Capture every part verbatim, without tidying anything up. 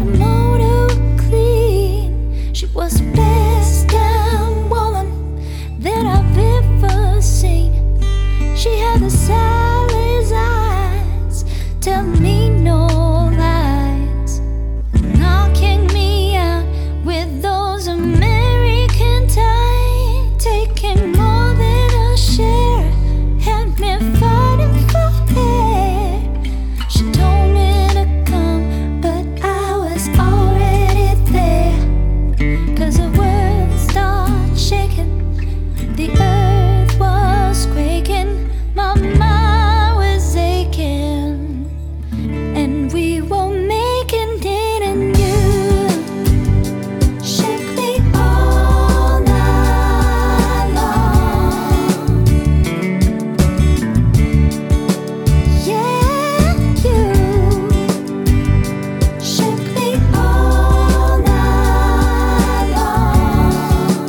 a motor clean. She was the best damn woman that I've ever seen. She had the Sally's eyes, tell me no lies, knocking me out with those American ties, taking more than a share, had me fighting for air. She told me to come, but I was already there, 'cause the world started shaking, the earth was quaking, my mind was aching, and we were making it in you. Shake me all night long. Yeah, you. Shake me all night long.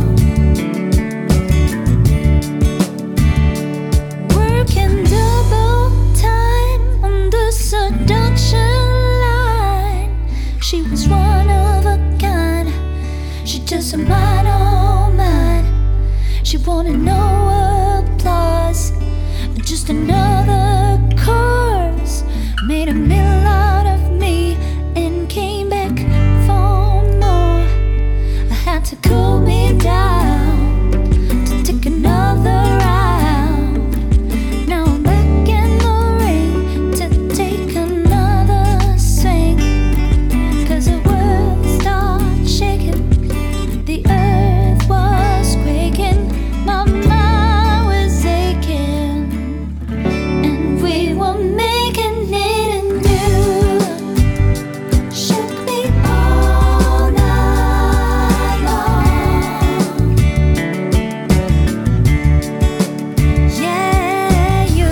Working double time on the seduction line. She was one of a kind. She just a mine, oh mine. She wanted no applause, just another chorus. Made a meal out of me and came back for more. I had to cool me down to take another round. Now I'm back in the ring to take another swing, 'cause the world started shaking, the earth was quaking, my mind was aching, and we were making it anew. Shake me all night long. Yeah, you.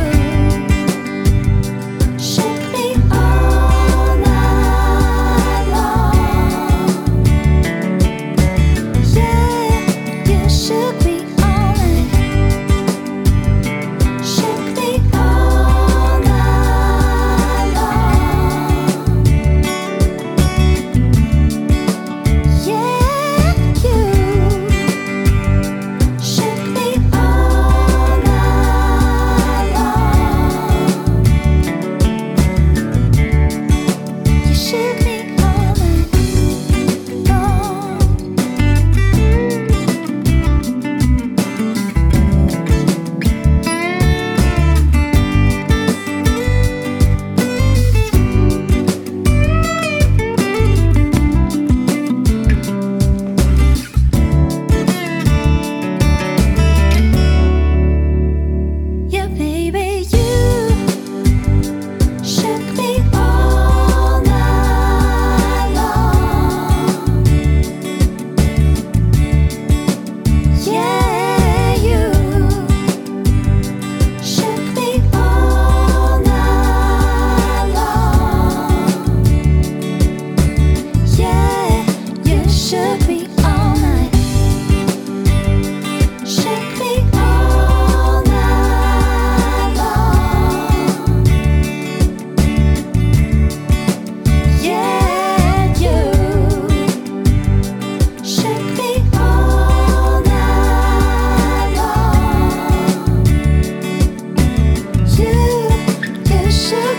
Shake me all night long. Yeah, you shook me all night. Shake me all night long. Yeah, you. Shake me all night long. You shook me all night long. Yeah, baby, you shook me all night long. Yeah, you shook me all night long. Yeah, you shook me all night. Shake me all night long. Yeah, you. Shake me all night long. You, you shook